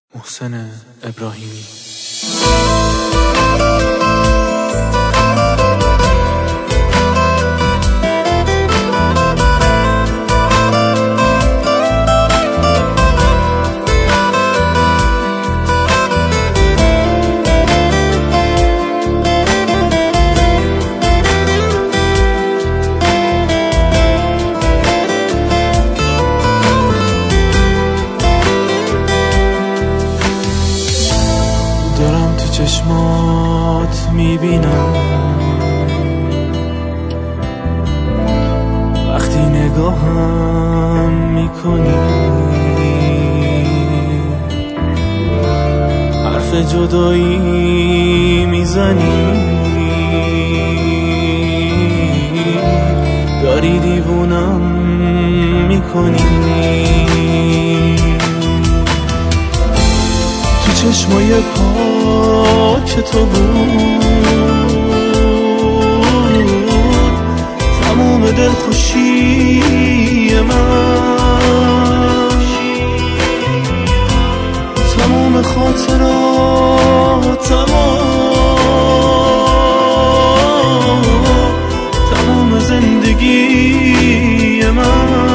محسن ابراهیمی. دارم تو چشمات میبینم وقتی نگاهم میکنی، حرف جدایی میزنی، داری دیوونم میکنی. چشمای پاک تو بود تمام دلخوشی من، تمام خاطرات، تمام زندگی من.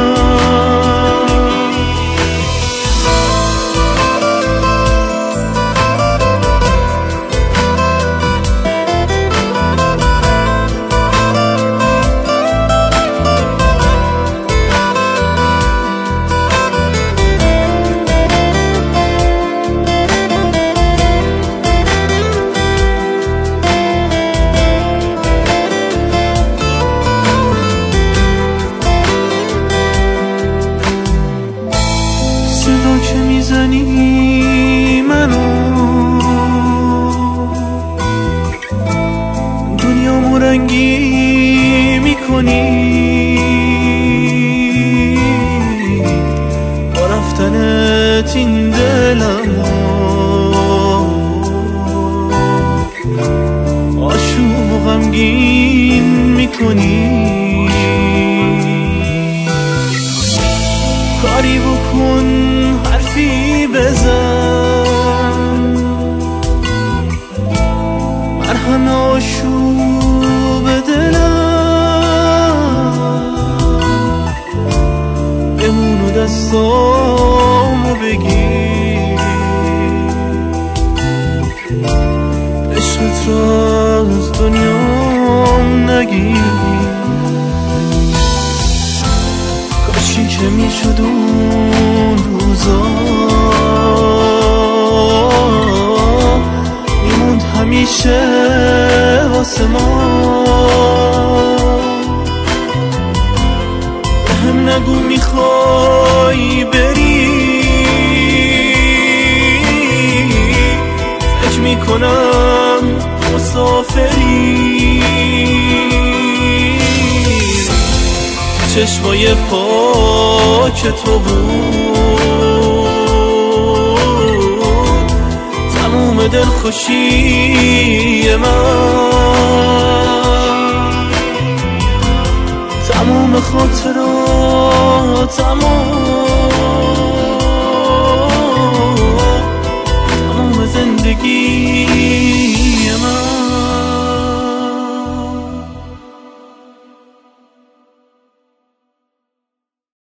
صدا که میزنی منو دنیامو رنگی میکنی، با رفتنت این دلمو آشوب و غمگین میکنی. کاری بکن، حرفی بزن، مرهم آشوب دلم بمون و دستامو بگیر، عشقت را از دنیام نگیر. کاشی که میشد اون روزا میموند همیشه واسه ما. بهم نگو میخوای بری، فکر میکنم مسافری. چشمای پاک تو بود تموم دلخوشی من، تموم خاطرات،